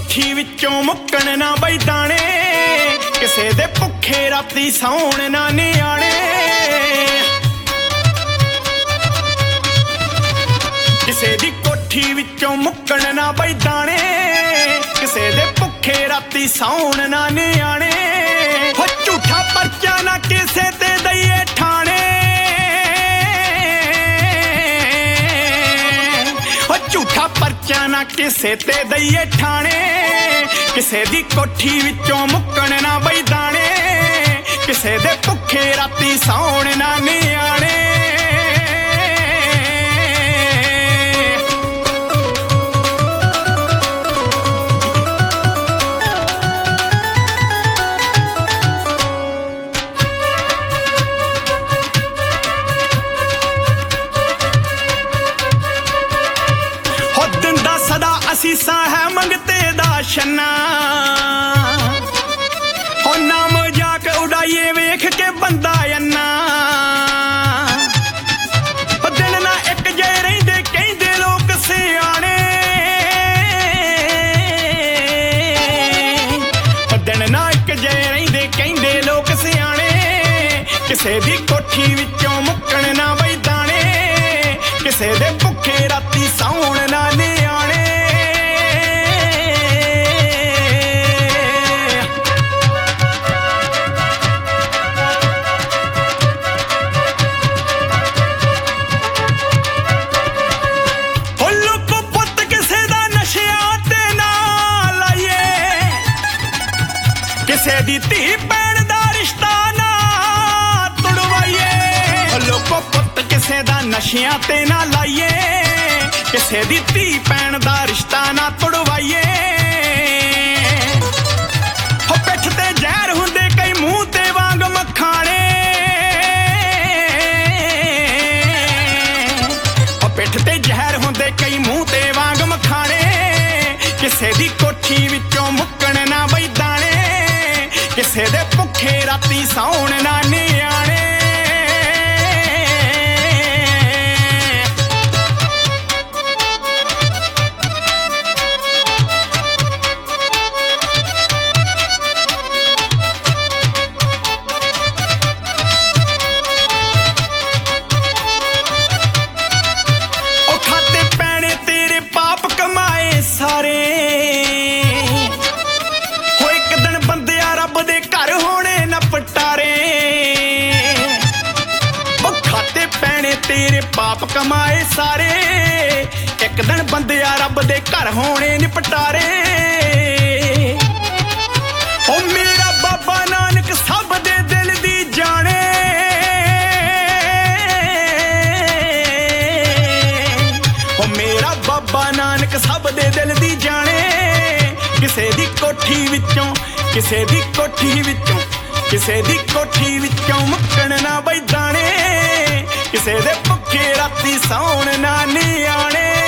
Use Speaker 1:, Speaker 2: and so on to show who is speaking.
Speaker 1: कोठी विचों मुक्कण ना बई दाणे, किसे दे भुखे राती सौण ना नियाणे। किसे दी कोठी विचों मुक्कण ना बई दाणे, किसे दे भुखे राती सौण ना नियाणे। हो झूठा परचा ना किसे ते दईए ठाणे, झूठा परचा ना किसे ते दईए ठाणे। किसे दी कोठी विचों मुक्कण ना बई दाणे, किसे दे भुखे राती सौण ना नियाणे। असीसा है मंगते दा शन्ना, हो ना मजाक उड़ाइए वेख के बंदा अन्ना। दिन ना एक जे रहिंदे कहिंदे लोक सियाणे, दिन ना एक जे रहिंदे कहिंदे लोक सियाणे। किसे दी कोठी विचों मुक्कण ना बई दाणे, किसे दे भुखे राती सौण ना नियाणे। किसे दी धी भैन दा रिश्ता ना तुड़वाइए, लोको पुत किसे दा नशियां ते ना लाइए। किसे दी धी भैन दा रिश्ता ना तुड़वाइए। हो पिठ ते जहर हुंदे कई मूंह ते वांग मखाणे, हो पिठ ते जहर हुंदे कई मूंह ते वांग मखाणे। किसे दी कोठी विचों मुक्कण ना बई दाणे, किसे दे भुखे राती सौण ना नियाणे। ओ खाते पैणे तेरे पाप कमाए सारे, तेरे पाप कमाए सारे। एक दिन बंदिया रब दे घर होने निपटारे। ओ मेरा बाबा नानक सब दे दिल दी जाने, ओ मेरा बाबा नानक सब दे दिल दी जाने। किसे दी कोठी विचों, किसे दी कोठी विचों, किसे दी कोठी विचों मुक्कण ना बई दाणे, किसे दे भुखे राती सौण ना नियाणे।